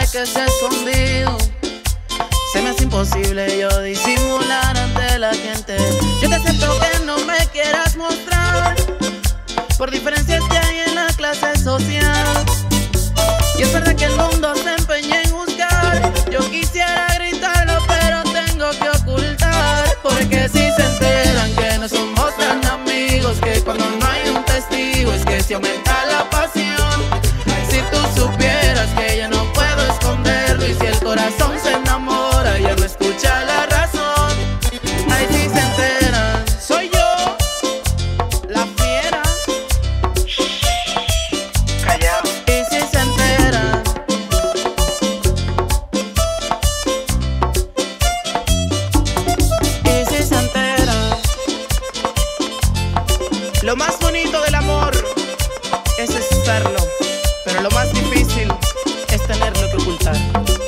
que se ha escondido. Se me hace imposible yo disimular ante la gente. Yo te acepto que no me quieras mostrar por diferencias que hay en la clase social. Y es verdad que el mundo se empeña en juzgar. Yo quisiera gritarlo pero tengo que ocultar, porque si se enteran que no somos tan amigos, que cuando no hay un testigo es que se aumenta la pasión. Si tú supieras que ya no puedo esconderlo, y si el corazón se enamora ya no escucha la razón. Ay, si se enteran, soy yo, la fiera. Callao. Y si se enteran, y si se enteran. Lo más bonito del amor es estarlo, pero lo más difícil es tenerlo que ocultar.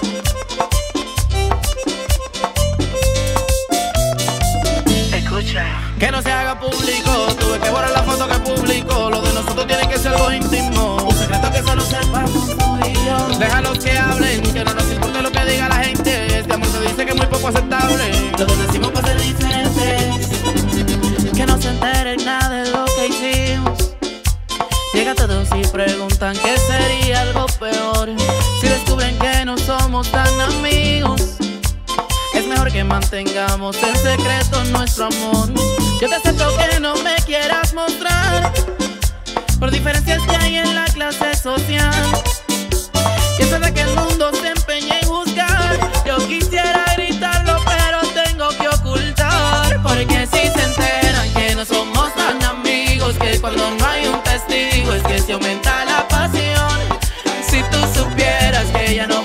Escucha. Que no se haga público, tuve que borrar la foto que publicó. Lo de nosotros tiene que ser algo íntimo, un secreto que solo sepamos tú y yo. Déjalos que hablen, que no nos importe lo que diga la gente. Este amor se dice que es muy poco aceptable. Los dos nacimos para ser diferentes. Que no se enteren nada de lo que hicimos. Llega a todos y preguntan qué sería algo peor si descubren que no somos tan amigos. Es mejor que mantengamos en secreto nuestro amor. Yo te acepto que no me quieras mostrar por diferencias que hay en la clase social. Y es verdad que el mundo se empeña en juzgar. Yo quisiera gritarlo pero tengo que ocultar, porque si se enteran que no somos tan amigos, que cuando no hay un testigo es que se aumenta la pasión. Si tú supieras que ya no